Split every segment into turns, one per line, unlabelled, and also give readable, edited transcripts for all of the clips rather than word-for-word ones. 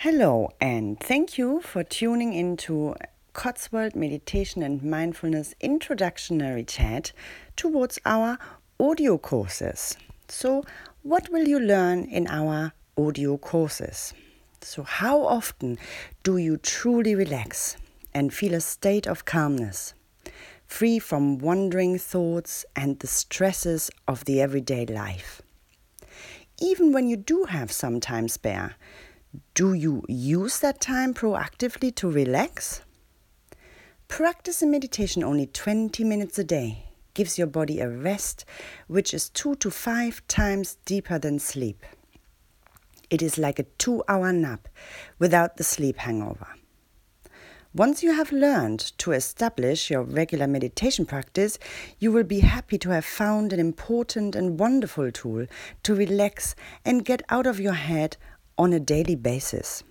Hello, and thank you for tuning into Cotswold Meditation and Mindfulness Introductory Chat towards our audio courses. So, what will you learn in our audio courses? So, how often do you truly relax and feel a state of calmness, free from wandering thoughts and the stresses of the everyday life? Even when you do have some time spare, do you use that time proactively to relax? Practice meditation only 20 minutes a day gives your body a rest which is 2 to 5 times deeper than sleep. It is like a 2-hour nap without the sleep hangover. Once you have learned to establish your regular meditation practice, you will be happy to have found an important and wonderful tool to relax and get out of your head on a daily basis.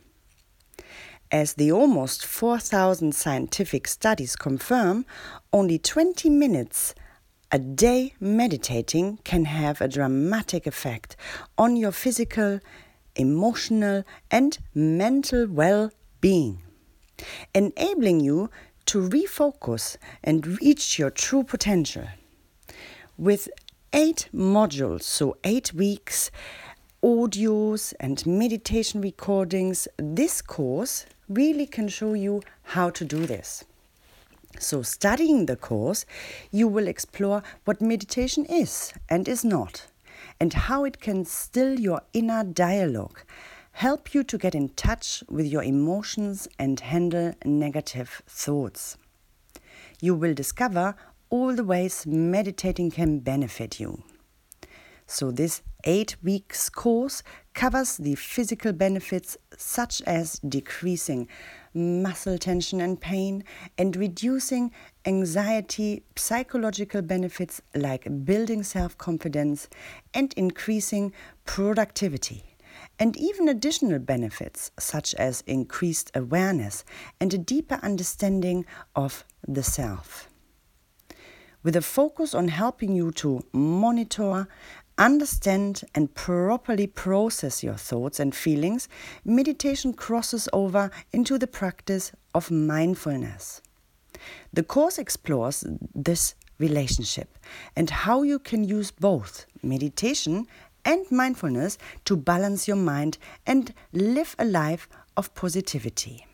As the almost 4,000 scientific studies confirm, only 20 minutes a day meditating can have a dramatic effect on your physical, emotional, and mental well-being, enabling you to refocus and reach your true potential. With 8 modules, so 8 weeks, audios and meditation recordings, this course really can show you how to do this. So studying the course, you will explore what meditation is and is not, and how it can still your inner dialogue, help you to get in touch with your emotions and handle negative thoughts. You will discover all the ways meditating can benefit you. So this 8 weeks course covers the physical benefits such as decreasing muscle tension and pain and reducing anxiety, psychological benefits like building self-confidence and increasing productivity, and even additional benefits such as increased awareness and a deeper understanding of the self. With a focus on helping you to monitor, understand and properly process your thoughts and feelings, meditation crosses over into the practice of mindfulness. The course explores this relationship and how you can use both meditation and mindfulness to balance your mind and live a life of positivity.